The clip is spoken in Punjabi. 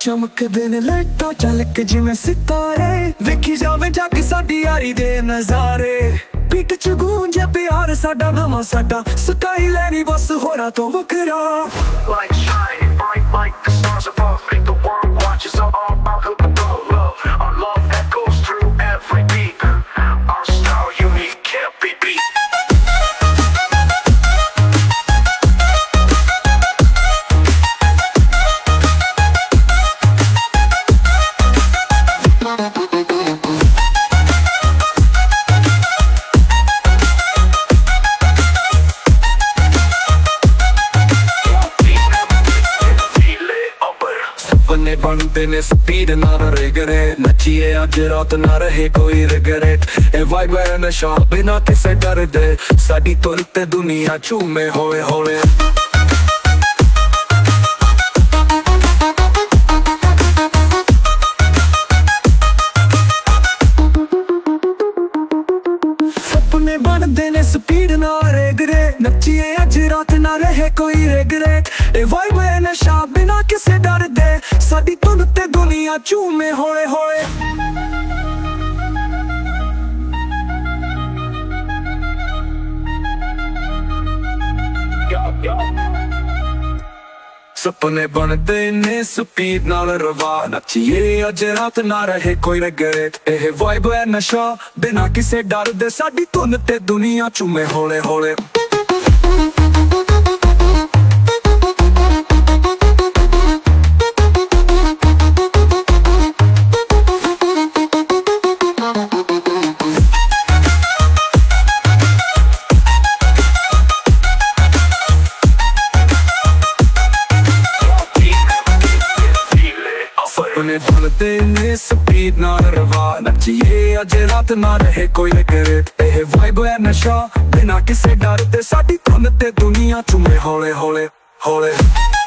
ਚਮਕਦੇ ਨੇ ਲਾਈਟਾਂ ਝਲਕ ਜਿਵੇਂ ਸਿਤਾਰੇ, ਵੇਖੀ ਜਾਵੇ ਜੱਗ ਸਾਡੀ ਯਾਰੀ ਦੇ ਨਜ਼ਾਰੇ। ਪਿੱਟ ਚ ਗੂੰਜੇ ਪਿਆਰ ਸਾਡਾ ਨਵਾਂ ਸਾਡਾ, ਸਕਾਈ ਲੈਣੀ ਬਸ ਹੋਰਾਂ ਤੋਂ ਵੱਖਰਾ। Like shining bright like the stars above, make the world watch us all about love. Our love that goes through every beat, our style unique can't be beat. ਸੁਪਨੇ ਬਣਦੇ ਨੇ ਸਪੀਡ ਨਾਲ ਰਿਗਰੇਟ, ਨੱਚੀਏ ਅੱਜ ਰਾਤ ਨਾ ਰਹੇ ਕੋਈ ਰਿਗਰੇਟ। ਇਹ ਵਾਈਬ ਹੈ ਨਸ਼ਾ ਬਿਨਾਂ ਕਿਸੇ ਡਰ ਦੇ, ਸਾਡੀ ਧੁਨ ਤੇ ਦੁਨੀਆ ਝੂਮੇ ਹੌਲੇ ਹੌਲੇ। ਸੁਪਨੇ ਬਣਦੇ ਨੇ ਸਪੀਡ ਨਾਲ ਰਿਗਰੇਟ, ਨੱਚੀਏ ਅੱਜ ਰਾਤ ਨਾ ਰਹੇ ਕੋਈ ਰਿਗਰੇਟ। ਇਹ ਵਾਈਬ ਹੈ ਨਸ਼ਾ ਬਿਨਾਂ ਕਿਸੇ ਡਰ ਦੇ, ਸਾਡੀ ਧੁਨ ਤੇ ਦੁਨੀਆ ਝੂਮੇ ਹੌਲੇ ਹੌਲੇ। ਸੁਪਨੇ ਬਣਦੇ ਨੇ ਸਪੀਡ ਨਾਲ ਰਵਾ, ਨੱਚੀਏ ਅੱਜ ਰਾਤ ਨਾ ਰਹੇ ਕੋਈ ਰਿਗਰੇਟ। ਇਹ ਵਾਈਬ ਹੈ ਨਸ਼ਾ ਬਿਨਾਂ ਕਿਸੇ ਡਰ ਦੇ, ਸਾਡੀ ਧੁਨ ਤੇ ਦੁਨੀਆ ਝੂਮੇ ਹੌਲੇ ਹੌਲੇ। ਸੁਪਨੇ ਬਣਦੇ ਨੇ ਸਪੀਡ ਨਾਲ ਰਵਾ, ਨੱਚੀਏ ਅੱਜ ਰਾਤ ਨਾ ਰਹੇ ਕੋਈ ਰਿਗਰੇਟ। ਇਹ ਵਾਈਬ ਹੈ ਨਸ਼ਾ ਬਿਨਾਂ ਕਿਸੇ ਡਰ ਦੇ, ਸਾਡੀ ਧੁਨ ਤੇ ਦੁਨੀਆ ਝੂਮੇ ਹੌਲੇ ਹੌਲੇ ਹੌਲੇ।